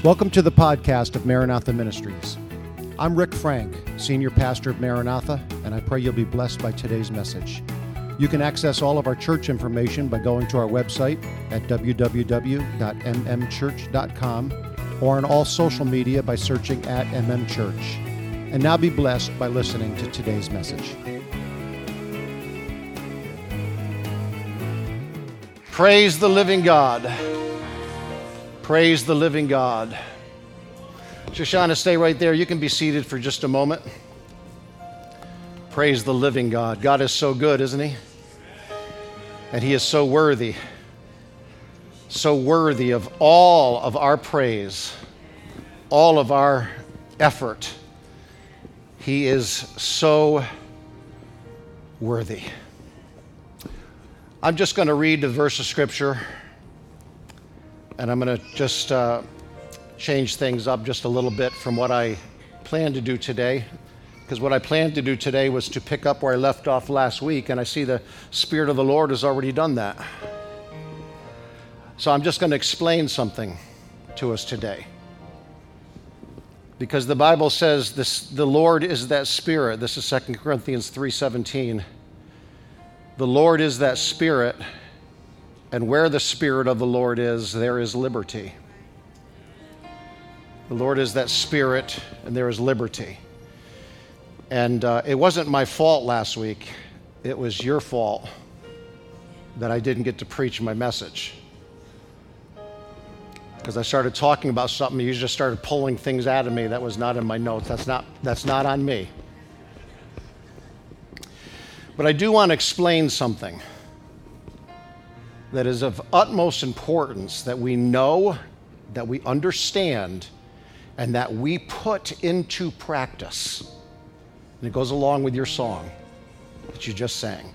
Welcome to the podcast of Maranatha Ministries. I'm Rick Frank, Senior Pastor of Maranatha, and I pray you'll be blessed by today's message. You can access all of our church information by going to our website at www.mmchurch.com or on all social media by searching at mmchurch. And now be blessed by listening to today's message. Praise the living God. Praise the living God. Shoshana, stay right there. You can be seated for just a moment. Praise the living God. God is so good, isn't He? And He is so worthy of all of our praise, all of our effort. He is so worthy. I'm just going to read the verse of Scripture, and I'm going to just change things up just a little bit from what I planned to do today, because what I planned to do today was to pick up where I left off last week, and I see the Spirit of the Lord has already done that. So I'm just going to explain something to us today, because the Bible says the Lord is that Spirit. This is 2 Corinthians 3:17. The Lord is that Spirit, and where the Spirit of the Lord is, there is liberty. The Lord is that Spirit, and there is liberty. And it wasn't my fault last week. It was your fault that I didn't get to preach my message. Because I started talking about something, you just started pulling things out of me that was not in my notes. That's not on me. But I do want to explain something that is of utmost importance that we know, that we understand, and that we put into practice. And it goes along with your song that you just sang.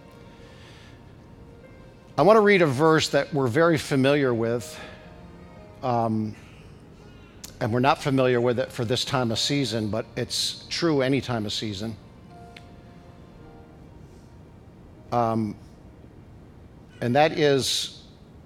I want to read a verse that we're very familiar with, and we're not familiar with it for this time of season, but it's true any time of season. And that is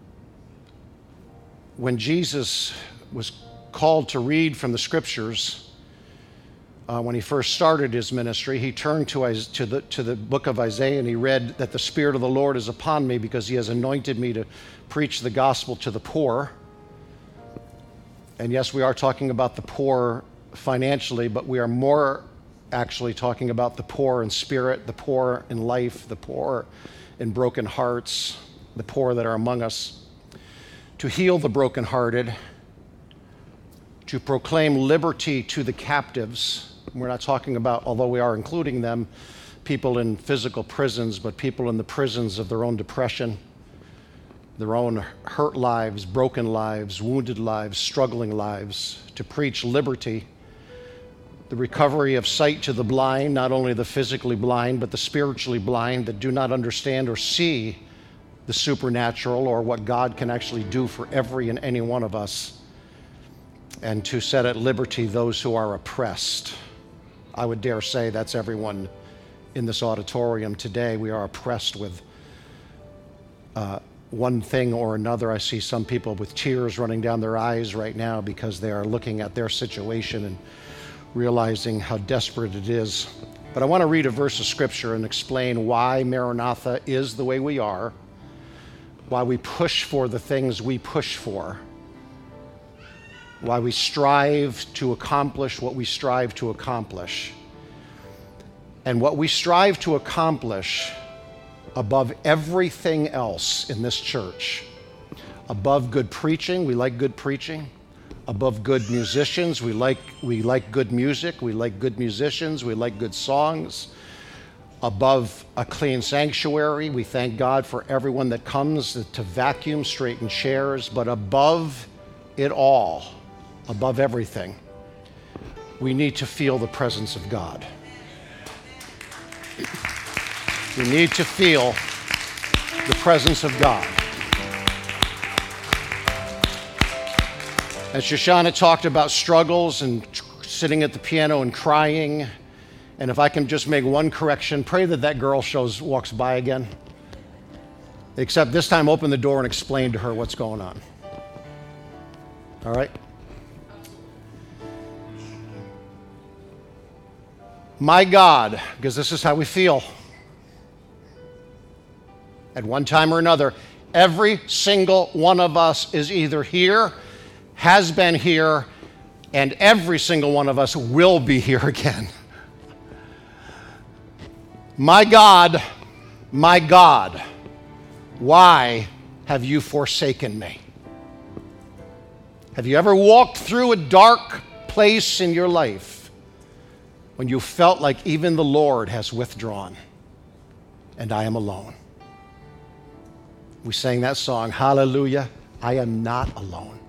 when Jesus was called to read from the Scriptures. When he first started his ministry, he turned to the book of Isaiah, and he read that the Spirit of the Lord is upon me because He has anointed me to preach the gospel to the poor. And yes, we are talking about the poor financially, but we are more actually talking about the poor in spirit, the poor in life, the poor in broken hearts, the poor that are among us, to heal the brokenhearted, to proclaim liberty to the captives. We're not talking about, although we are including them, people in physical prisons, but people in the prisons of their own depression, their own hurt lives, broken lives, wounded lives, struggling lives, to preach liberty, the recovery of sight to the blind, not only the physically blind, but the spiritually blind that do not understand or see the supernatural or what God can actually do for every and any one of us, and to set at liberty those who are oppressed. I would dare say that's everyone in this auditorium today. We are oppressed with one thing or another. I see some people with tears running down their eyes right now because they are looking at their situation and realizing how desperate it is. But I want to read a verse of Scripture and explain why Maranatha is the way we are, why we push for the things we push for, why we strive to accomplish what we strive to accomplish. And what we strive to accomplish above everything else in this church, above good preaching, we like good preaching. Above good musicians, we like good music, we like good musicians, we like good songs. Above a clean sanctuary, we thank God for everyone that comes to vacuum, straighten chairs. But above it all, above everything, we need to feel the presence of God. We need to feel the presence of God. And Shoshana talked about struggles and sitting at the piano and crying. And if I can just make one correction, pray that girl walks by again. Except this time, open the door and explain to her what's going on. All right? My God, because this is how we feel. At one time or another, every single one of us is either here, has been here, and every single one of us will be here again. My God, why have you forsaken me? Have you ever walked through a dark place in your life when you felt like even the Lord has withdrawn and I am alone? We sang that song, Hallelujah, I am not alone.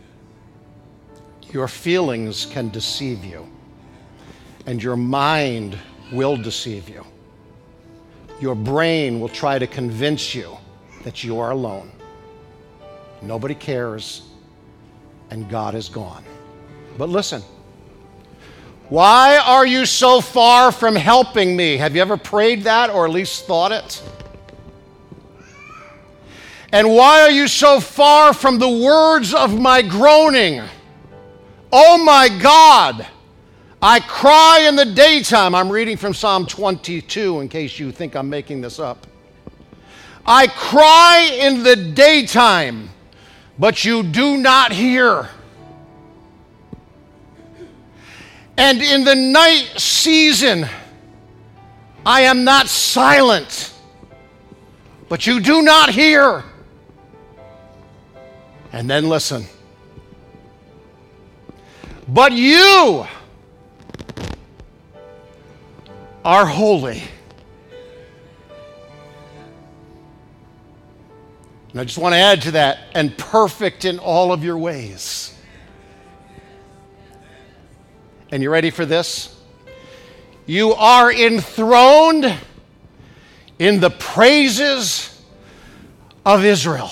Your feelings can deceive you, and your mind will deceive you. Your brain will try to convince you that you are alone. Nobody cares, and God is gone. But listen, why are you so far from helping me? Have you ever prayed that, or at least thought it? And why are you so far from the words of my groaning? Oh my God, I cry in the daytime. I'm reading from Psalm 22 in case you think I'm making this up. I cry in the daytime, but you do not hear. And in the night season, I am not silent, but you do not hear. And then listen. But you are holy. And I just want to add to that, and perfect in all of your ways. And you ready for this? You are enthroned in the praises of Israel.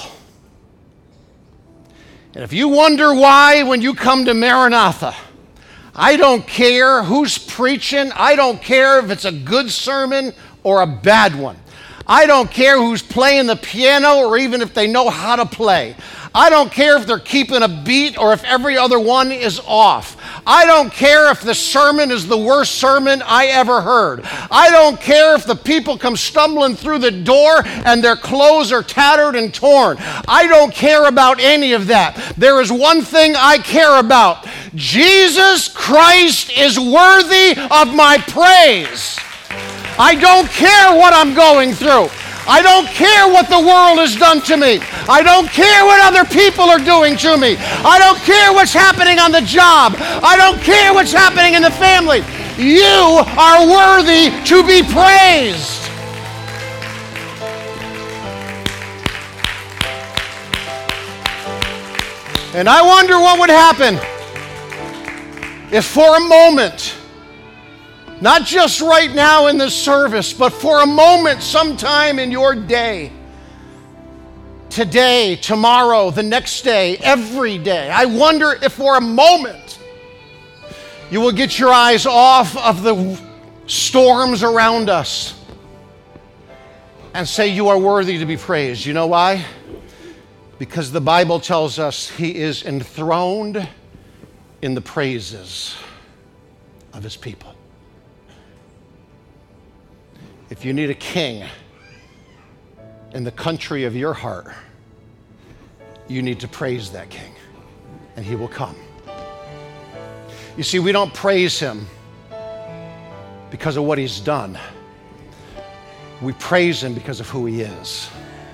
And if you wonder why when you come to Maranatha, I don't care who's preaching, I don't care if it's a good sermon or a bad one. I don't care who's playing the piano or even if they know how to play. I don't care if they're keeping a beat or if every other one is off. I don't care if the sermon is the worst sermon I ever heard. I don't care if the people come stumbling through the door and their clothes are tattered and torn. I don't care about any of that. There is one thing I care about. Jesus Christ is worthy of my praise. I don't care what I'm going through. I don't care what the world has done to me. I don't care what other people are doing to me. I don't care what's happening on the job. I don't care what's happening in the family. You are worthy to be praised. And I wonder what would happen if for a moment, not just right now in this service, but for a moment sometime in your day, today, tomorrow, the next day, every day, I wonder if for a moment you will get your eyes off of the storms around us and say you are worthy to be praised. You know why? Because the Bible tells us he is enthroned in the praises of his people. If you need a king in the country of your heart, you need to praise that king, and he will come. You see, we don't praise him because of what he's done. We praise him because of who he is.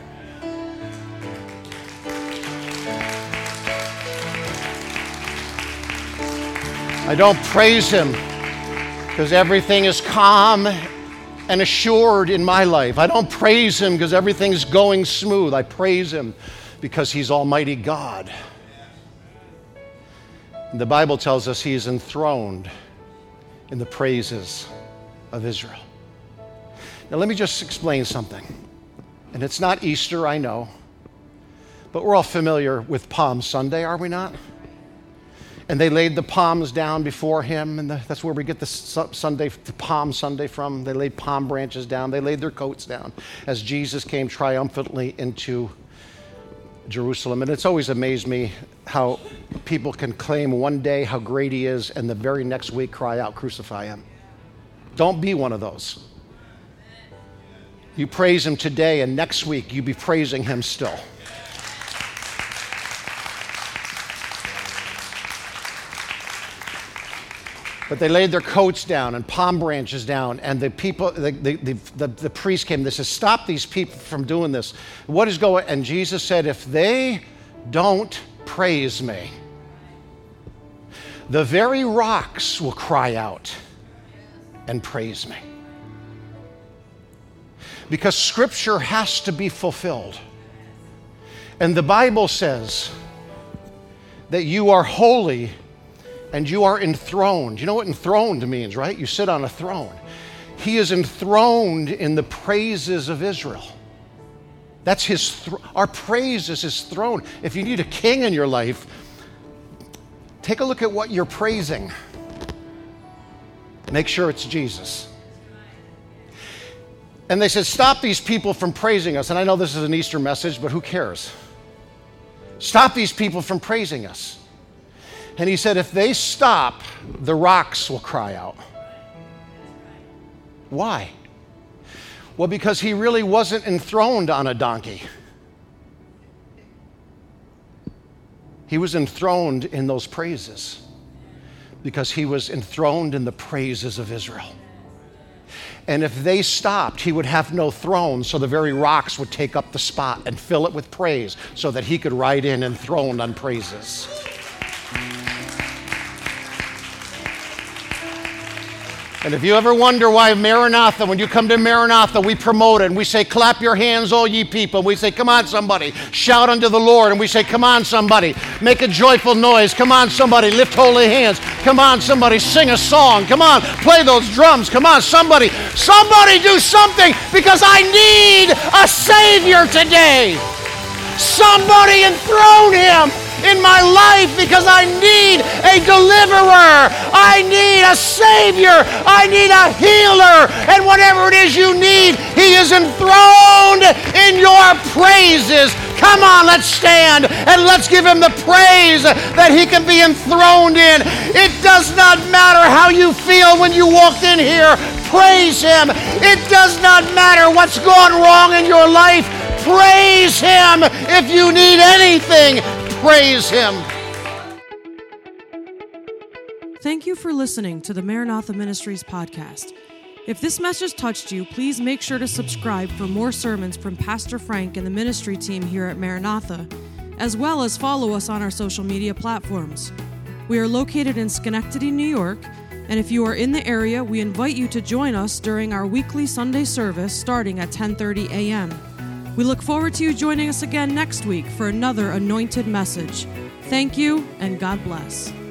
I don't praise him because everything is calm and assured in my life. I don't praise him because everything's going smooth. I praise him because he's Almighty God. And the Bible tells us he is enthroned in the praises of Israel. Now let me just explain something. And it's not Easter, I know, but we're all familiar with Palm Sunday, are we not? And they laid the palms down before him, and that's where we get the Palm Sunday from. They laid palm branches down. They laid their coats down as Jesus came triumphantly into Jerusalem. And it's always amazed me how people can claim one day how great he is and the very next week cry out, crucify him. Don't be one of those. You praise him today, and next week you be praising him still. But they laid their coats down and palm branches down, and the people, the priest came. They said, "Stop these people from doing this. What is going?" And Jesus said, "If they don't praise me, the very rocks will cry out and praise me." Because Scripture has to be fulfilled. And the Bible says that you are holy and you are enthroned. You know what enthroned means, right? You sit on a throne. He is enthroned in the praises of Israel. That's his our praise is his throne. If you need a king in your life, take a look at what you're praising. Make sure it's Jesus. And they said, "Stop these people from praising us." And I know this is an Easter message, but who cares? Stop these people from praising us. And he said, if they stop, the rocks will cry out. Why? Well, because he really wasn't enthroned on a donkey. He was enthroned in those praises because he was enthroned in the praises of Israel. And if they stopped, he would have no throne, so the very rocks would take up the spot and fill it with praise so that he could ride in enthroned on praises. And if you ever wonder why Maranatha, when you come to Maranatha, we promote it and we say, "Clap your hands, all ye people." We say, "Come on, somebody, shout unto the Lord." And we say, "Come on, somebody, make a joyful noise. Come on, somebody, lift holy hands. Come on, somebody, sing a song. Come on, play those drums. Come on, somebody do something, because I need a Savior today. Somebody enthrone him in my life, because I need a deliverer. I need a Savior. I need a healer. And whatever it is you need, he is enthroned in your praises. Come on, let's stand and let's give him the praise that he can be enthroned in. It does not matter how you feel when you walked in here. Praise him. It does not matter what's gone wrong in your life. Praise him. If you need anything, praise him. Thank you for listening to the Maranatha Ministries podcast. If this message touched you, please make sure to subscribe for more sermons from Pastor Frank and the ministry team here at Maranatha, as well as follow us on our social media platforms. We are located in Schenectady, New York, and if you are in the area, we invite you to join us during our weekly Sunday service starting at 10:30 a.m. We look forward to you joining us again next week for another anointed message. Thank you, and God bless.